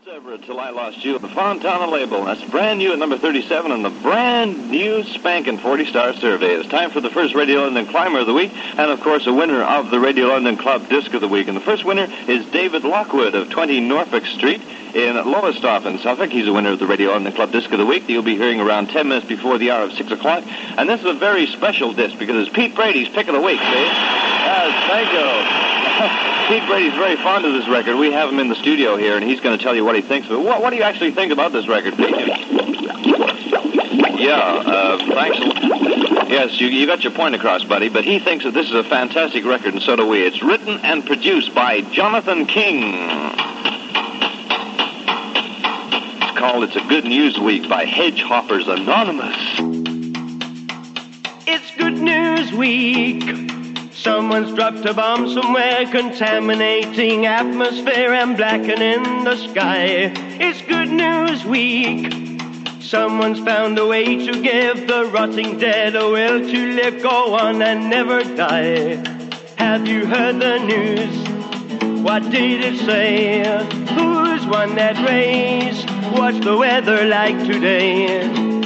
Ever Till I Lost You, the Fontana label. That's brand new at number 37 on the brand new spanking 40-star survey. It's time for the first Radio London Climber of the Week, and of course a winner of the Radio London Club Disc of the Week. And the first winner is David Lockwood of 20 Norfolk Street in Lowestoft in Suffolk. He's a winner of the Radio London Club Disc of the Week. You'll be hearing around 10 minutes before the hour of 6 o'clock. And this is a very special disc because it's Pete Brady's Pick of the Week, Dave. Yes, thank you. Pete Brady's very fond of this record. We have him in the studio here, and he's going to tell you what he thinks of it. What do you actually think about this record, Pete? Yeah, thanks a lot. Yes, you got your point across, buddy, but he thinks that this is a fantastic record, and so do we. It's written and produced by Jonathan King. It's called It's a Good News Week by Hedgehoppers Anonymous. It's Good News Week. Someone's dropped a bomb somewhere, contaminating atmosphere and blackening the sky. It's Good News Week. Someone's found a way to give the rotting dead a will to live, go on and never die. Have you heard the news? What did it say? Who's won that race? What's the weather like today?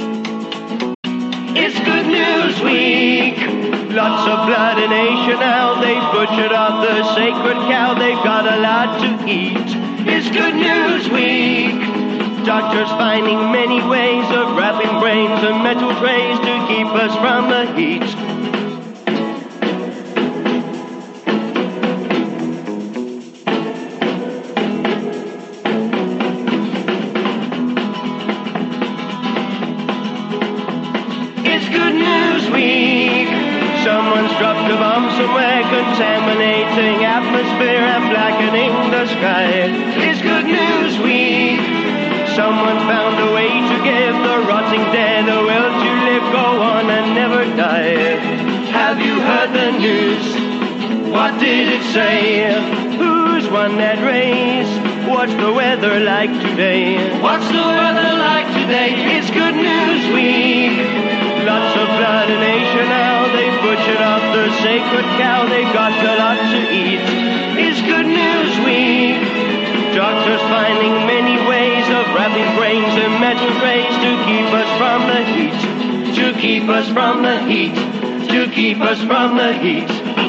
It's Good News Week. Lots of blood in Asia now. They butchered up the sacred cow. They've got a lot to eat. It's Good News Week. Doctors finding many ways of wrapping brains in metal trays to keep us from the heat. Dropped a bomb somewhere, contaminating atmosphere and blackening the sky. It's Good News Week. Someone found a way to give the rotting dead a will to live, go on and never die. Have you heard the news? What did it say? Who's won that race? What's the weather like today? What's the weather like today? It's Good News Week. Lots of blood in Asia now. They've butchered up the sacred cow. They've got a lot to eat. It's Good News Week. Doctors finding many ways of wrapping brains in metal trays to keep us from the heat. To keep us from the heat. To keep us from the heat.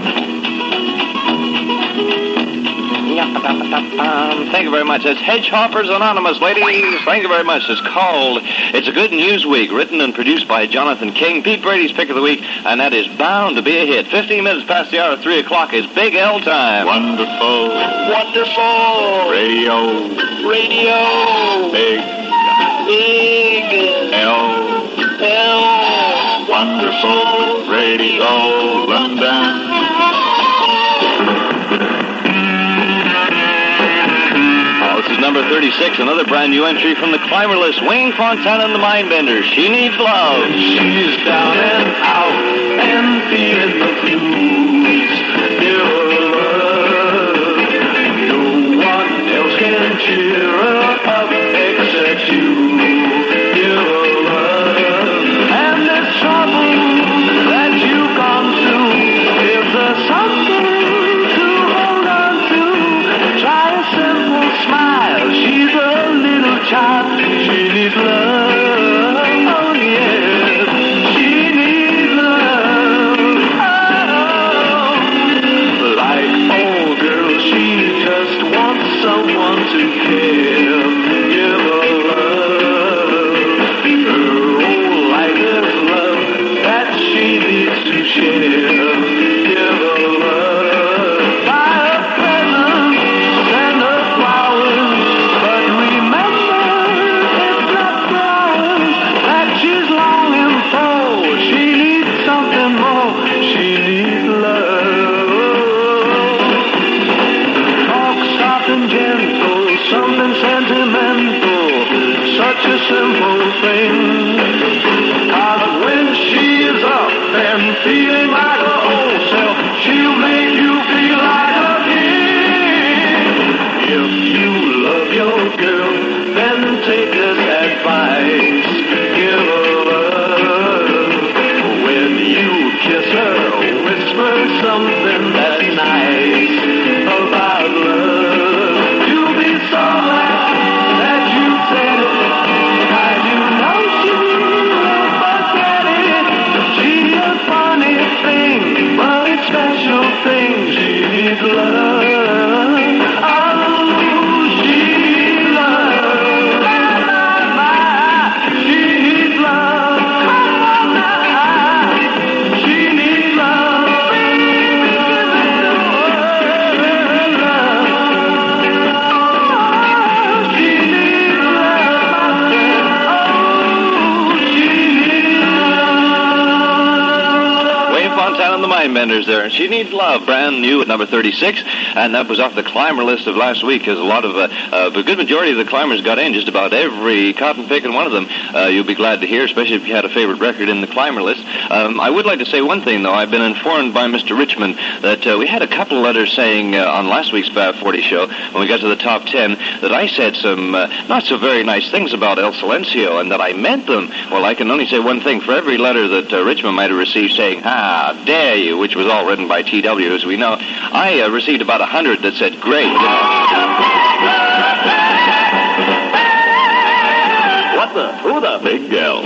Thank you very much. That's Hedgehoppers Anonymous, ladies. Thank you very much. It's called It's a Good News Week, written and produced by Jonathan King. Pete Brady's Pick of the Week, and that is bound to be a hit. 15 minutes past the hour of 3 o'clock is Big L time. Wonderful. Wonderful. Radio. Radio. Big. Big. L. L. Wonderful. Radio London. This is number 36, another brand new entry from the climber list. Wayne Fontana and the Mindbenders. She Needs Love. She's down and out and feeling the blues. Your love, no one else can cheer her up except you. Your love, and this trouble that you've gone through, if there's something to hold on to, try a simple smile. She's a little child. She needs love. Oh, yes. She needs love. Oh. Like old girl, she just wants someone to care. Give her love. Her whole life is love that she needs to share. Give her love. Buy her presents, send her flowers. She's longing for, she needs something more, she needs love. Talk soft and gentle, something sentimental, such a simple thing. 'Cause when she is up and feeling like her old self, she'll make you feel like a king. If you love your girl, then take this advice. Give her love. When you kiss her, whisper something that's nice about love. You'll be so glad mind benders there, and She Needs Love, brand new at number 36, and that was off the climber list of last week, because a lot of, a good majority of the climbers got in, just about every cotton picking one of them. You'll be glad to hear, especially if you had a favorite record in the climber list. I would like to say one thing, though. I've been informed by Mr. Richmond that we had a couple of letters saying on last week's Fab 40 show, when we got to the top 10, that I said some not so very nice things about El Silencio, and that I meant them. Well, I can only say one thing. For every letter that Richmond might have received saying, "How dare you," which was all written by T.W., as we know, I received about 100 that said, "Great." What the? Who the? Big Gal.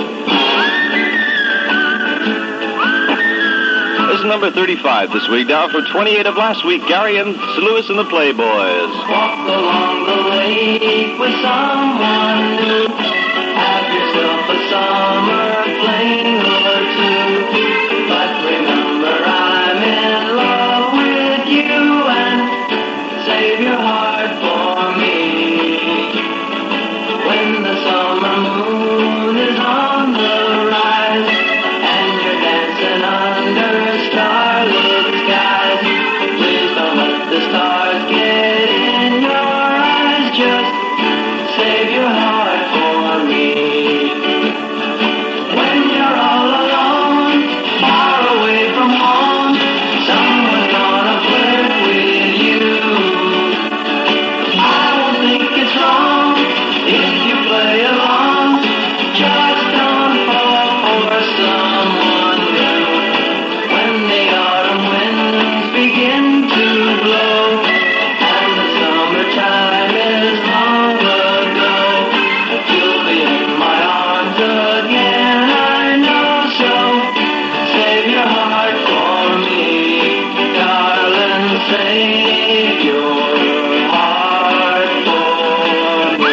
This is number 35 this week, down from 28 of last week. Gary and Lewis and the Playboys. Walk along the lake with someone new. Have yourself a summer fling or two. But remember, I'm in love with you, and save your heart for me. When the summer moon is on the rise, and you're dancing under starlit skies, please don't let the stars get in your eyes. Just save your heart for me. When you're all alone, far away from home, someone's gonna flirt with you. I don't think it's wrong if you play along. Just don't fall for someone new. When the autumn winds begin to blow, and the summertime is long ago, you'll be in my arms again, I know. So save your heart for me, darling, save your heart for me.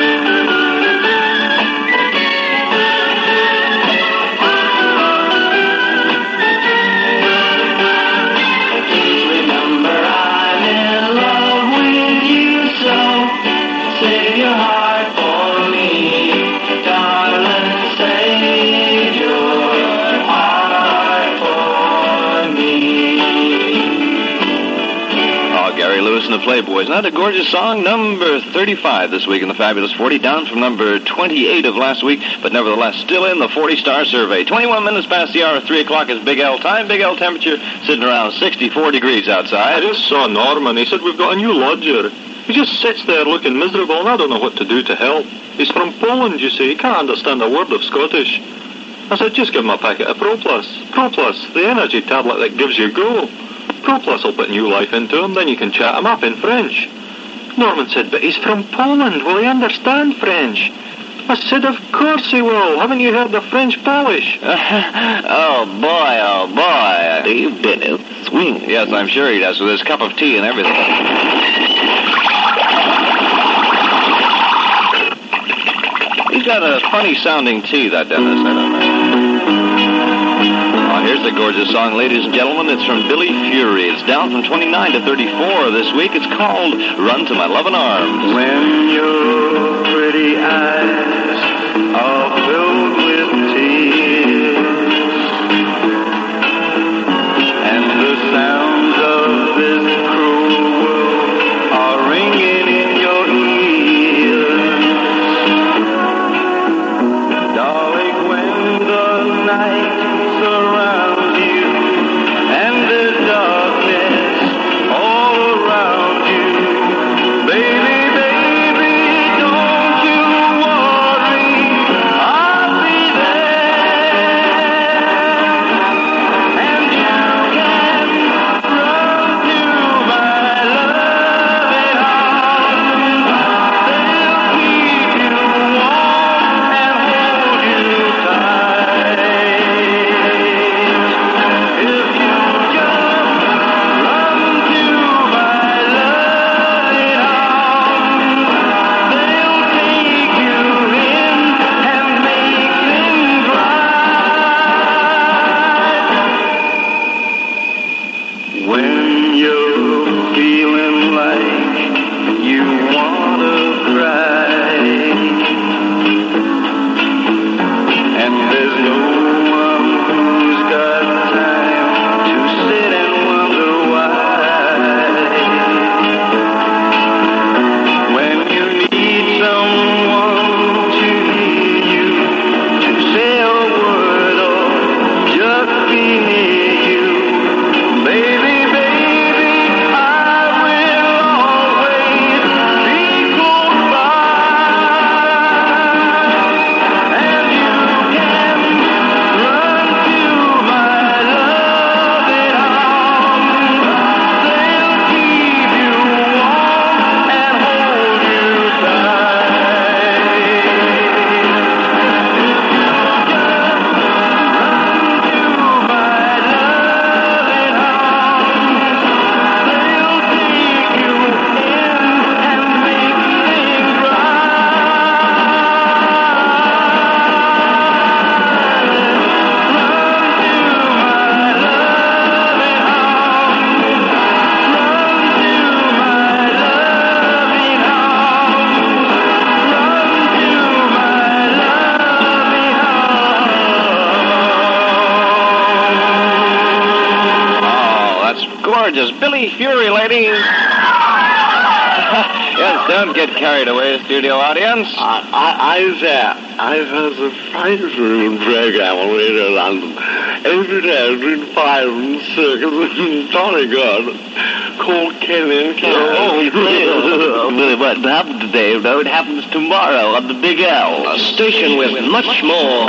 Please remember, I'm in love with you, so save your heart for me, darling, save your heart for me. Oh, Gary Lewis and the Playboys. Not a gorgeous song? Number 35 this week in the Fabulous 40, down from number 28 of last week, but nevertheless still in the 40-star survey. 21 minutes past the hour of 3 o'clock is Big L time. Big L temperature sitting around 64 degrees outside. I just saw Norman. He said, "We've got a new lodger." He just sits there looking miserable, and I don't know what to do to help. He's from Poland, you see. He can't understand a word of Scottish. I said, "Just give him a packet of ProPlus. ProPlus, the energy tablet that gives you go. ProPlus will put new life into him, then you can chat him up in French." Norman said, "But he's from Poland. Will he understand French?" I said, "Of course he will. Haven't you heard the French polish?" Oh, boy, oh, boy. Dave Bennett swing. Yes, I'm sure he does, with his cup of tea and everything. He's got a funny-sounding tea, that Dennis. I don't know. Oh, here's the gorgeous song, ladies and gentlemen. It's from Billy Fury. It's down from 29 to 34 this week. It's called Run to My Loving Arms. When your pretty eyes are filled with tears, and the sounds of this cruel world are ringing in your ears, darling, when the night surrounds you and there's darkness all around you, baby, baby, don't gorgeous Billy Fury, ladies. Yes, don't get carried away, studio audience. I've had a frightening program on Radio London. Every day between 5 and 6 in Tony God called Kenny and Carol. What happened today? No, it happens tomorrow on the Big L. A station with much more.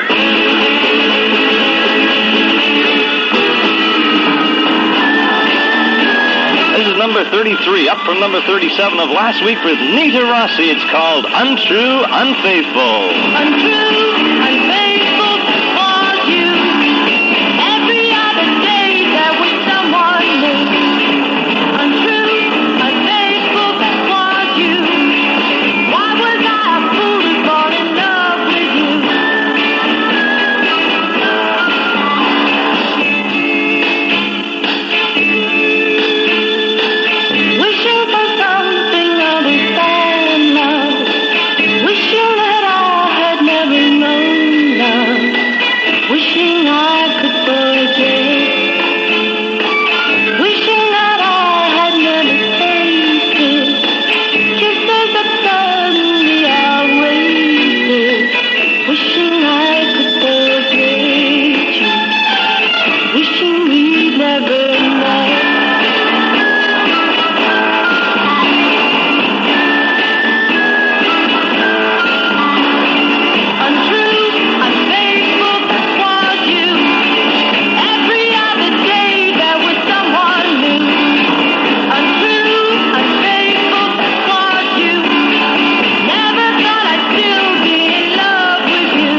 This is number 33, up from number 37 of last week with Nita Rossi. It's called Untrue, Unfaithful. Untrue, unfaithful was you. Every other day there was someone new. Untrue, unfaithful, that was you. Why was I a fool to fall in love with you? Wishing for something other than love. Wishing that I had never known love. Wishing I could forget. Wishing that I had never tasted. Kisses that suddenly I wasted. Wishing I could forget you. Wishing we'd never met. Untrue, unfaithful, that was you. Every other day there was someone new. Untrue, unfaithful, that was you. Never thought I'd still be in love with you.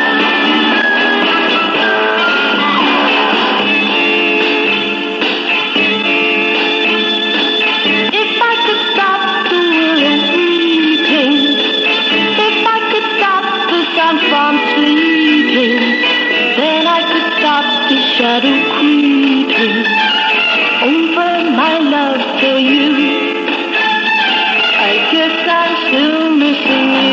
If I could stop the world weeping, if I could stop the sun from sleeping, then I could stop the shadow creeping over my love for you. I guess I'm still missing you.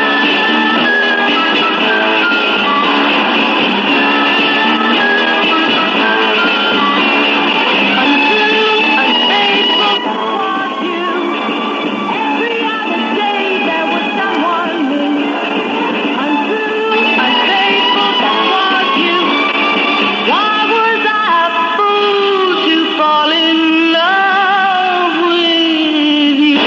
Untrue, unfaithful, that was you. Every other day there was someone new. Untrue, unfaithful, that was you. Why was I a fool to fall in love with you?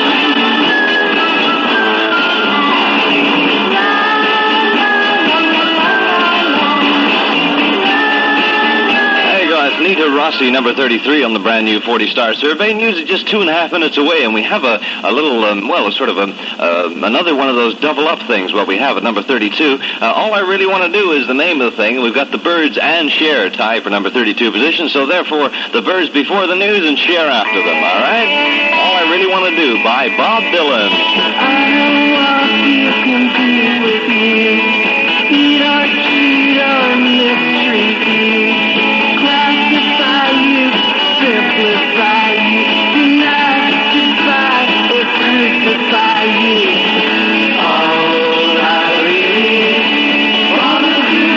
There you go. That's Nita Rossi, number 33 on the brand new 40-star survey. News is just 2.5 minutes away, and we have a little, another one of those double-up things. Well, we have at number 32. All I really want to do is the name of the thing. We've got the Birds and Cher tied for number 32 position, so therefore the Birds before the news and Cher after them, all right? All I really want to do by Bob Dylan. I know what you can do with me. Eat or cheat or mistreat you. Classify you, simplify you. Nastify or crucify you. All I really wanna do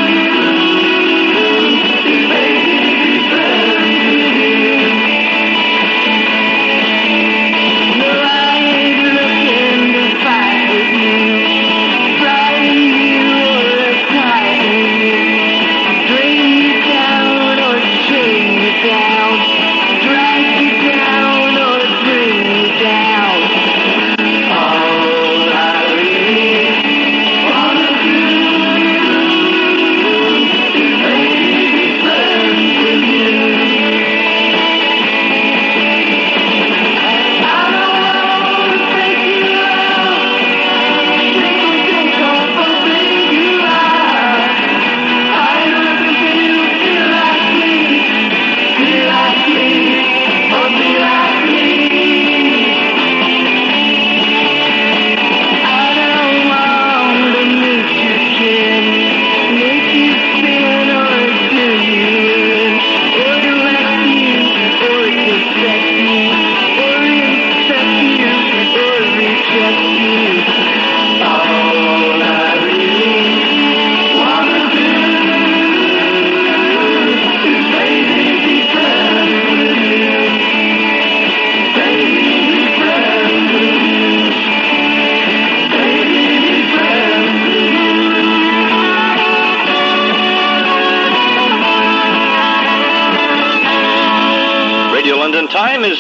is make it friends with you. No, I ain't looking to fight.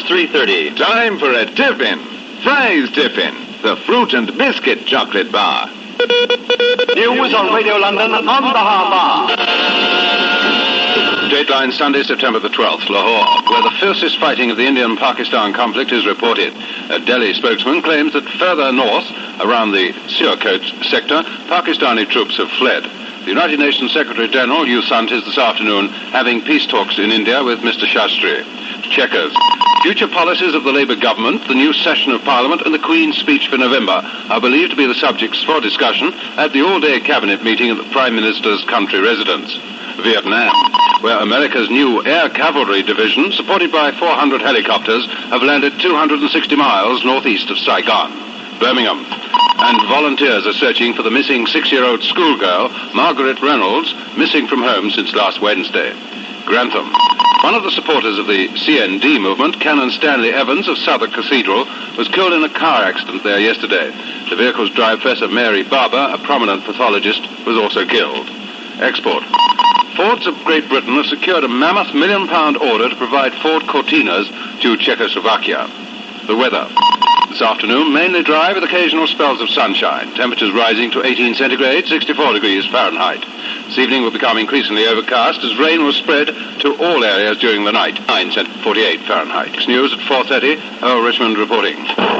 3:30. Time for a Tiffin. Fry's Tiffin, the fruit and biscuit chocolate bar. News on Radio London on the Harbour. Dateline Sunday, September the 12th, Lahore, where the fiercest fighting of the Indian-Pakistan conflict is reported. A Delhi spokesman claims that further north, around the Sialkot sector, Pakistani troops have fled. The United Nations Secretary-General, U Thant, is this afternoon having peace talks in India with Mr. Shastri. Checkers. Future policies of the Labour government, the new session of Parliament, and the Queen's speech for November are believed to be the subjects for discussion at the all-day cabinet meeting at the Prime Minister's country residence. Vietnam, where America's new Air Cavalry Division, supported by 400 helicopters, have landed 260 miles northeast of Saigon. Birmingham. And volunteers are searching for the missing 6-year-old schoolgirl, Margaret Reynolds, missing from home since last Wednesday. Grantham. One of the supporters of the CND movement, Canon Stanley Evans of Southwark Cathedral, was killed in a car accident there yesterday. The vehicle's driver, Professor Mary Barber, a prominent pathologist, was also killed. Export. Fords of Great Britain have secured a mammoth £1 million order to provide Ford Cortinas to Czechoslovakia. The weather. This afternoon, mainly dry with occasional spells of sunshine. Temperatures rising to 18 centigrade, 64 degrees Fahrenheit. This evening will become increasingly overcast as rain will spread to all areas during the night. 48 Fahrenheit. News at 4:30. Earl Richmond reporting.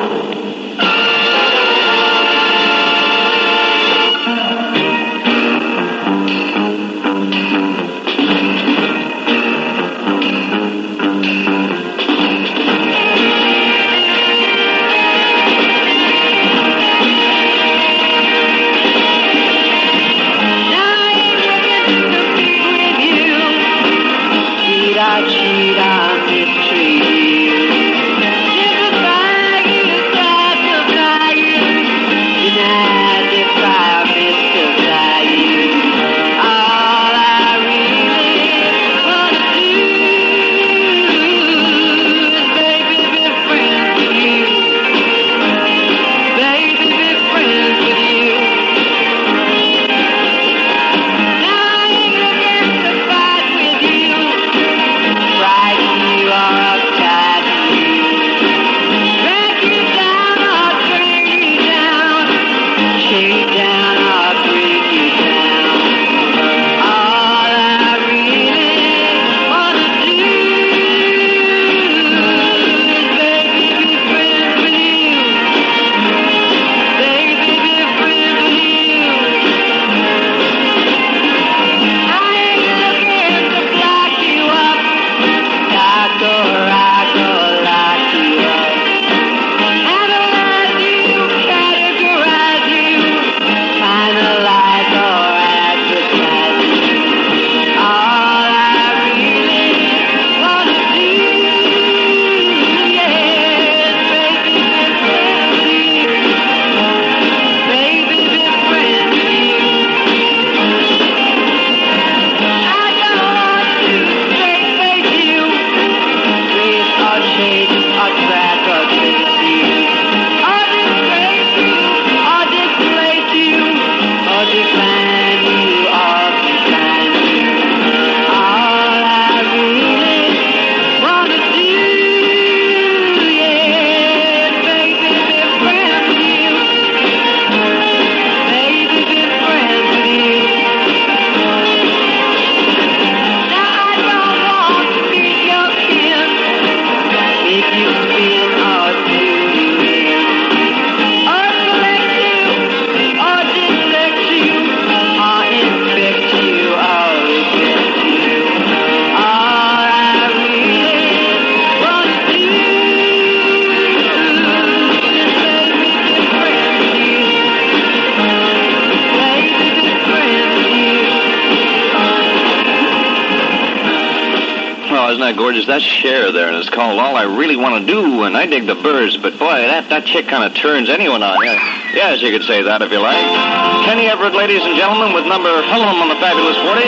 Gorgeous, that's Cher there, and it's called All I Really Want to Do, and I dig the Byrds, but boy, that chick kind of turns anyone on. Yes, you could say that if you like. Kenny Everett, ladies and gentlemen, with number Helen on the Fabulous 40.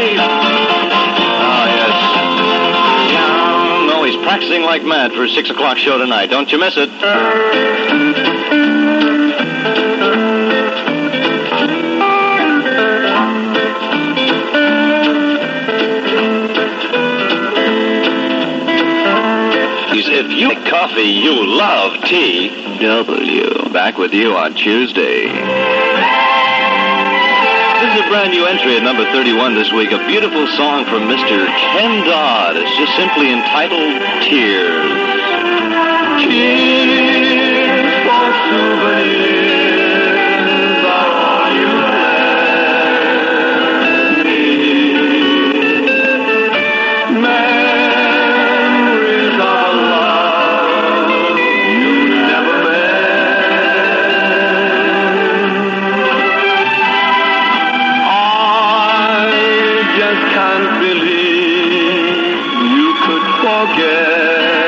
Oh, yes. No, he's practicing like mad for his 6 o'clock show tonight. Don't you miss it. If you like coffee love TW. Back with you on Tuesday. This is a brand new entry at number 31 this week. A beautiful song from Mr. Ken Dodd. It's just simply entitled Tears. Tears for souvenirs are all you left me. Memories of a love you never met. I just can't believe you could forget.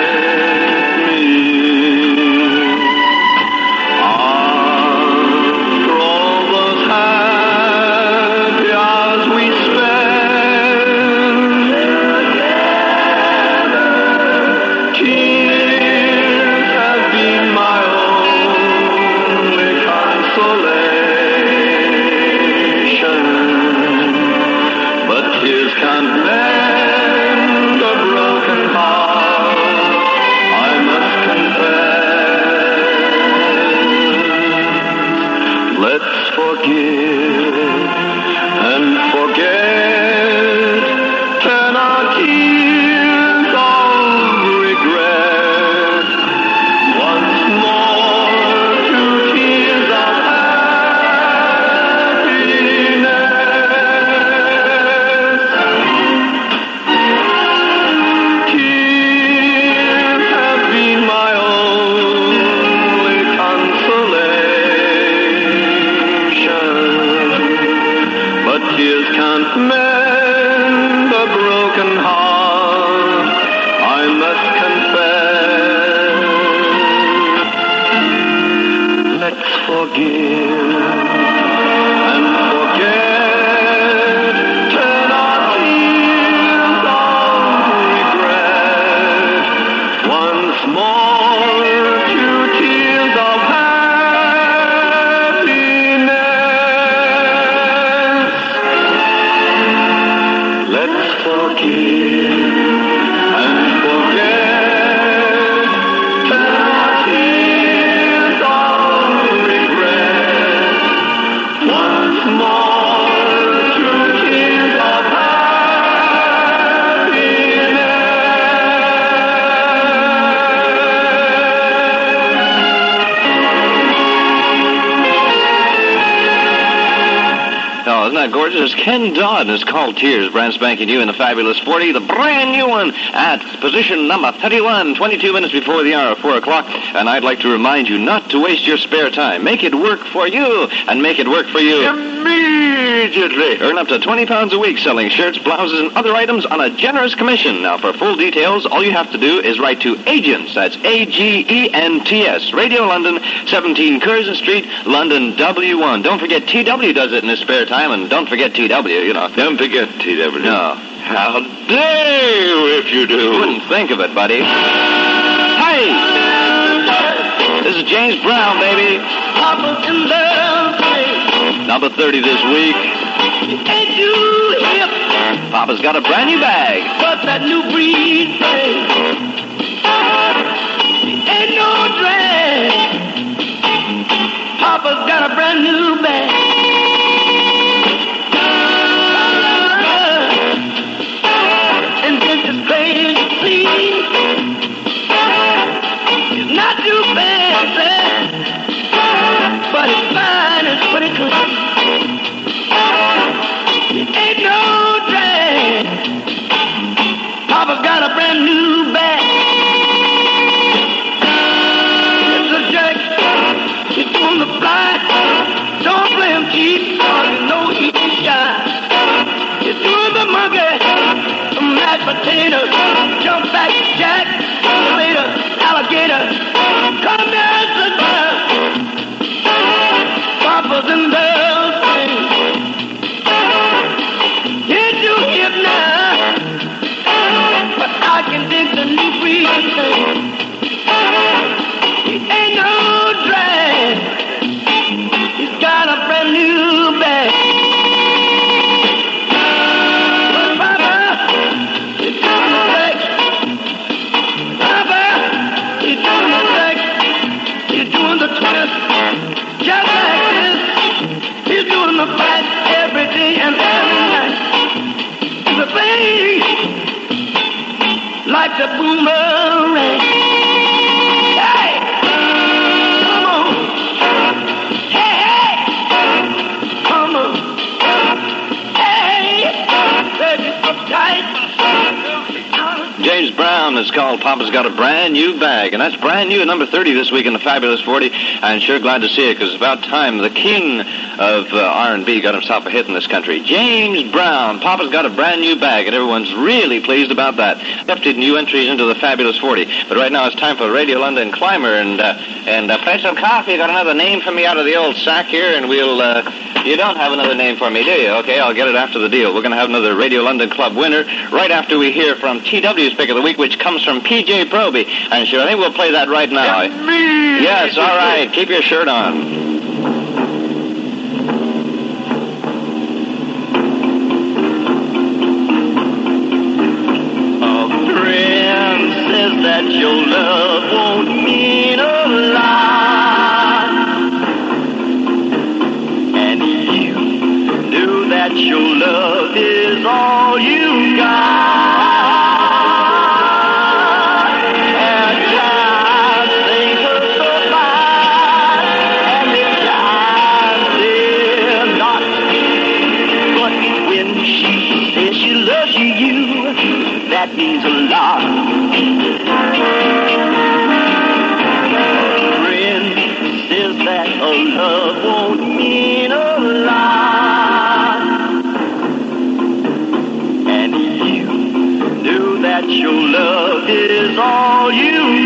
Gorgeous. Ken Dodd, and it's called Tears. Brand spanking new in the fabulous 40, the brand new one at position number 31, 22 minutes before the hour of 4 o'clock. And I'd like to remind you not to waste your spare time. Make it work for you, and make it work for you immediately. Earn up to 20 pounds a week selling shirts, blouses, and other items on a generous commission. Now, for full details, all you have to do is write to Agents. That's Agents. Radio London, 17 Curzon Street, London W1. Don't forget, TW does it in his spare time, and don't forget TW, you know. Don't forget TW. No. How dare you if you do. Wouldn't think of it, buddy. Hey! This is James Brown, baby. Papa's in love. Number 30 this week. Ain't you hip? Papa's got a brand new bag. What's that new breed thing? Ain't no drag. Papa's got a brand new bag. And this is crazy clean. It's not too fancy, but it's fine, it's pretty clean. Ain't no drag. Papa's got a brand new bag. It's a jerk. It's on the fly. Don't play him cheap, cause you know he can shine. You're doing the monkey, the mashed potatoes, jump back, jack, later, alligator. Come here, sister. Papa's in love. Get you hip now, but I can dig the new breed thing. He ain't no drag. He's got a brand new bag. But Papa, he's doing the flex. Papa, he's doing the day and night. The thing like the boomerang. Hey, come on. Hey, hey, come on. Hey, baby, uptight. James Brown is called Papa's Got a Brand New Bag, and that's brand new at number 30 this week in the Fabulous 40. I'm sure glad to see it, because it's about time the king of R&B got himself a hit in this country. James Brown, Papa's Got a Brand New Bag, and everyone's really pleased about that. 50 new entries into the Fabulous 40. But right now it's time for Radio London Climber, and play some coffee. You got another name for me out of the old sack here, and we'll... You don't have another name for me, do you? Okay, I'll get it after the deal. We're going to have another Radio London Club winner right after we hear from TW's Pick of the Week, which comes from P.J. Proby. And sure, I think we'll play that right now. Yes, all right. Keep your shirt on. A friend says that your love won't mean a lot, and you knew that your love is all you got. And time things are so fine, and the time they're not. But when she says she loves you, that means a lot. Friend says that a love won't mean a lot, and you knew that your love is all you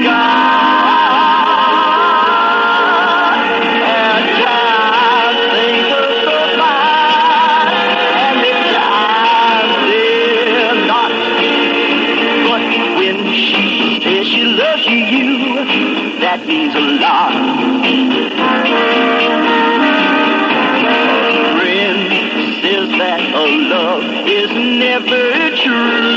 got. And time things are so fine, and the time they're not. But when she says she loves you, that means a lot. Friend says that a love is never true,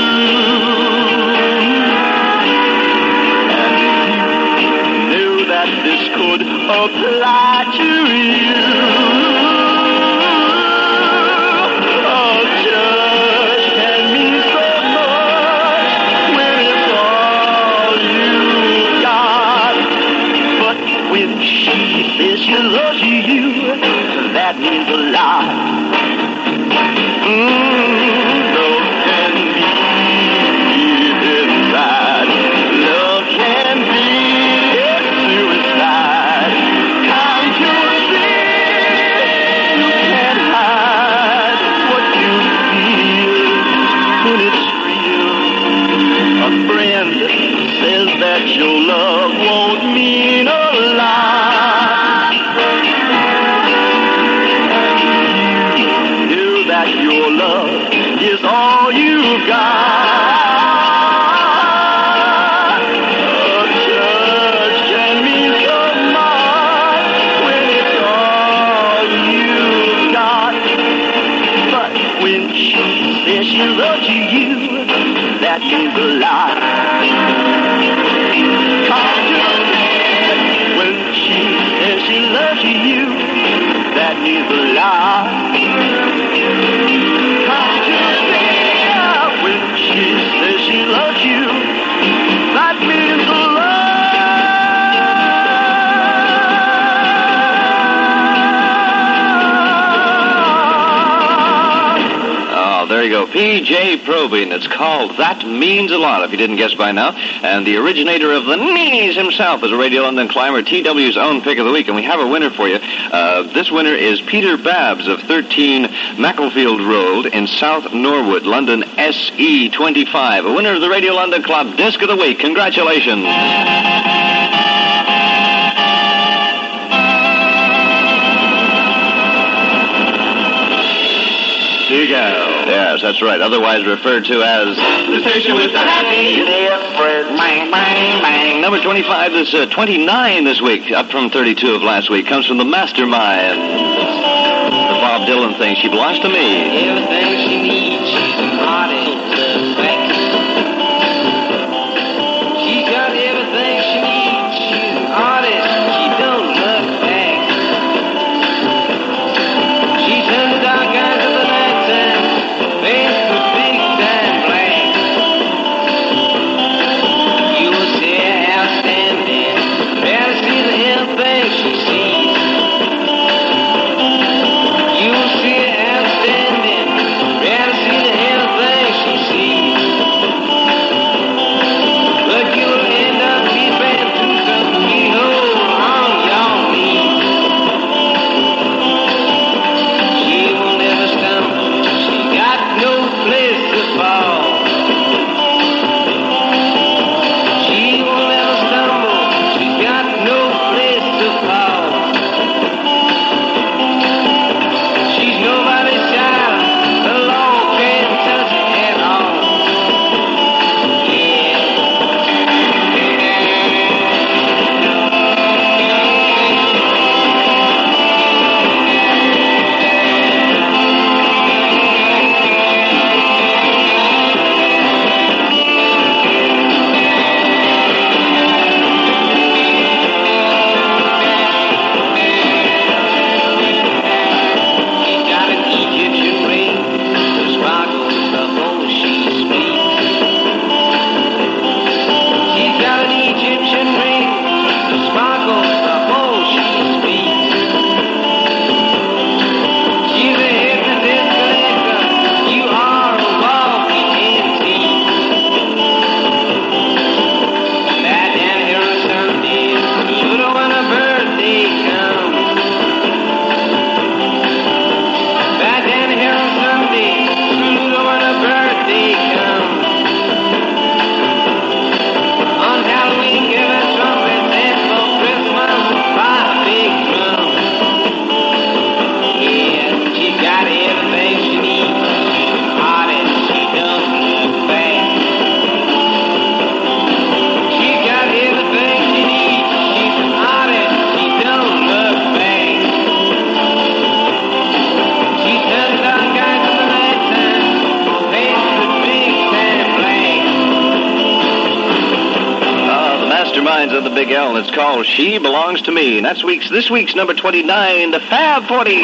and you knew that this could apply to you. A judge can mean so much when it's all you got. But when she says she loves you, that means a lot. Love can be inside. Love can be suicide. Can't you see? You can't hide what you feel when it's real. A friend says that your love won't mean a lot, and you knew that your love is all you've got. A judge can mean so much when it's all you've got. But when she says she loves you, that means a lot. Can't you see? When she says she loves you, that means a lot. Can't you see? When she says she loves you, that means a lot. Oh, there you go. P.J. Proby, and it's called That Means a Lot, if you didn't guess by now. And the originator of the knees himself is a Radio London Climber, TW's own Pick of the Week. And we have a winner for you. This winner is Peter Babbs of 13 Macclesfield Road in South Norwood, London, SE25. A winner of the Radio London Club Disc of the Week. Congratulations. Seagull. Yes, that's right. Otherwise referred to as The station with the happy difference. Bang, bang, bang. Number 25 is 29 this week, up from 32 of last week. Comes from the Mastermind. The Bob Dylan thing. She belongs to me. Everything she needs, she's hot and back. She's got everything she needs, she's honest, she don't look back. She's in the dark eyes of the night. Big L, and it's called She Belongs to Me. And that's this week's number 29, the Fab 40.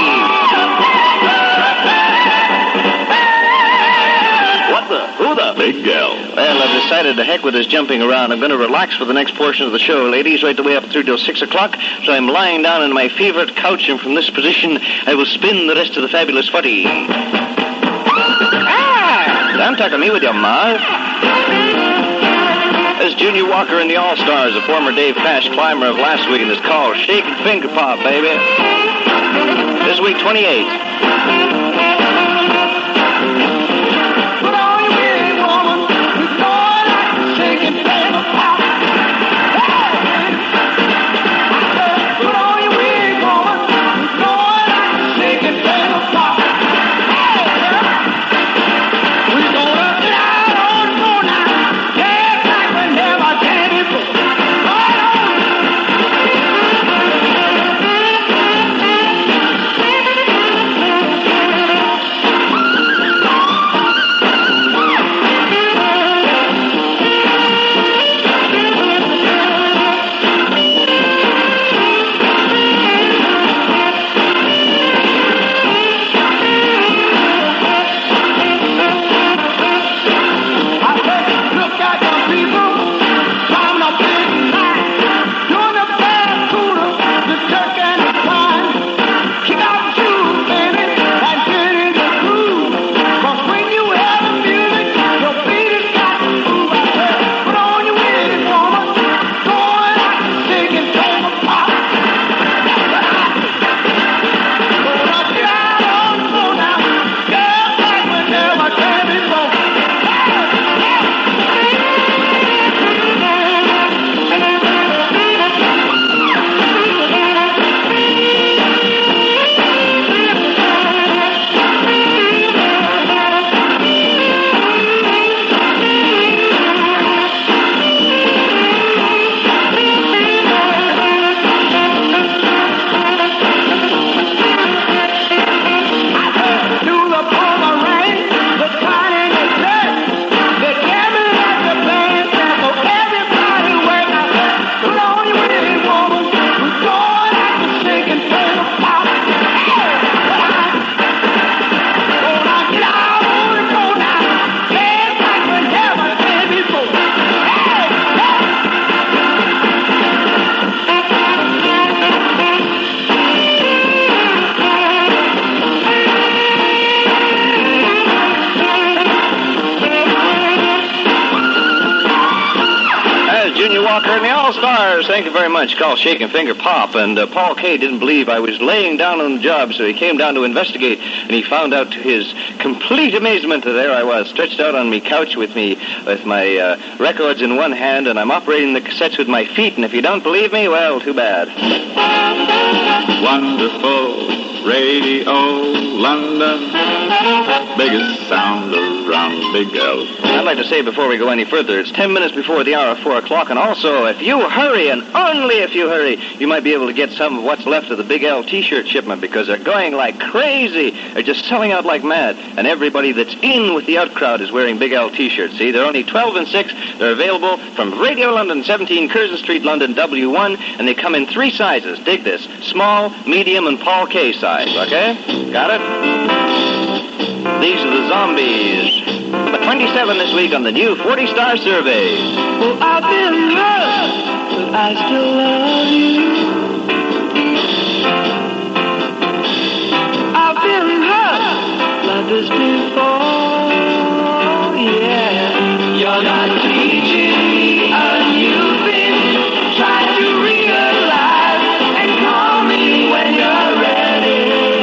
What the? Who the? Big L. Well, I've decided to heck with this jumping around. I'm going to relax for the next portion of the show, ladies, right the way up through till 6 o'clock. So I'm lying down in my favorite couch, and from this position, I will spin the rest of the fabulous 40. Don't talk to me with your mouth. There's Junior Walker in the All-Stars, a former Dave Pash climber of last week, and it's called Shake and Finger Pop, baby. This week, 28. Thank you very much. Called Shake and Finger Pop. And Paul K. didn't believe I was laying down on the job, so he came down to investigate, and he found out to his complete amazement that there I was, stretched out on me couch with my records in one hand, and I'm operating the cassettes with my feet, and if you don't believe me, well, too bad. Wonderful Radio London, biggest sound around Big L. I'd like to say before we go any further, it's 10 minutes before the hour of 4 o'clock, and also, if you hurry, and only if you hurry, you might be able to get some of what's left of the Big L T-shirt shipment, because they're going like crazy. They're just selling out like mad, and everybody that's in with the out crowd is wearing Big L T-shirts. See, they're only 12 and 6. They're available from Radio London, 17 Curzon Street, London, W1, and they come in 3 sizes. Dig this: small, medium, and Paul K size. Okay? Got it? These are the Zombies. Number 27 this week on the new 40-star survey. Oh, I've been hurt, but I still love you. I've been hurt like this before, yeah. You're not teaching me a new thing. Try to realize and call me when you're ready.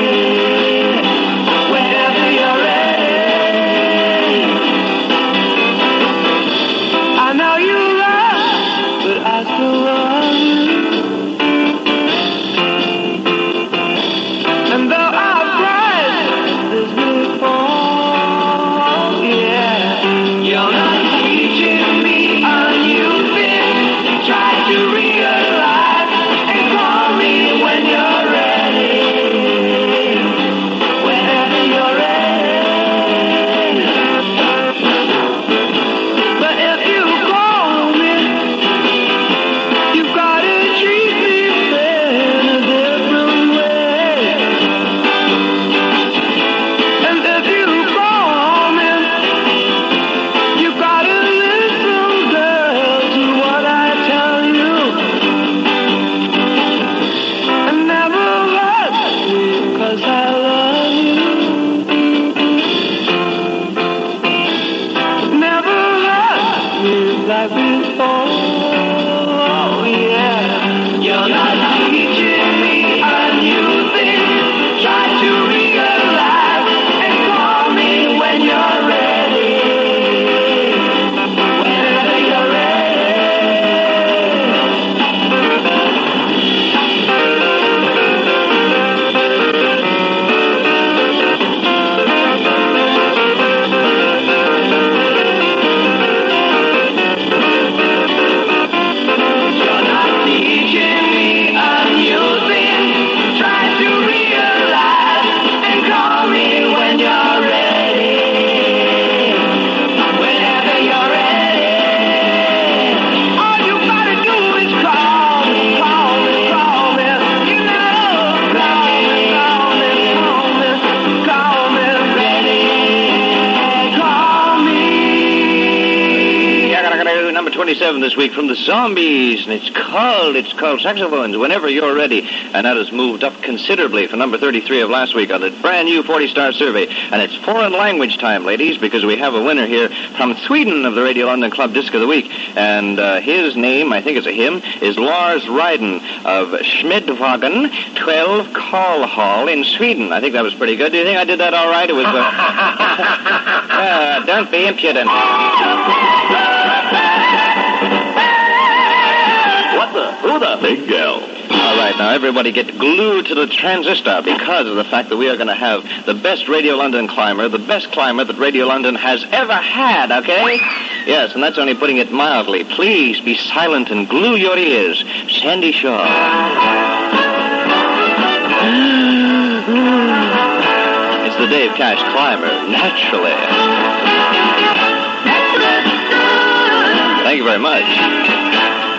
Whenever you're ready. I know you love, but I still love you. 27 this week from the Zombies, and it's called Saxophones, Whenever You're Ready. And that has moved up considerably from number 33 of last week on the brand new 40-star survey. And it's foreign language time, ladies, because we have a winner here from Sweden of the Radio London Club Disc of the Week. And his name, I think it's a him, is Lars Ryden of Schmidvagen 12 Carl Hall in Sweden. I think that was pretty good. Do you think I did that all right? It was... don't be impudent. What the? Who the? Big girl. All right, now everybody get glued to the transistor because of the fact that we are going to have the best Radio London climber, the best climber that Radio London has ever had, okay? Yes, and that's only putting it mildly. Please be silent and glue your ears. Sandy Shaw. It's the Dave Cash Climber, naturally. Thank you very much.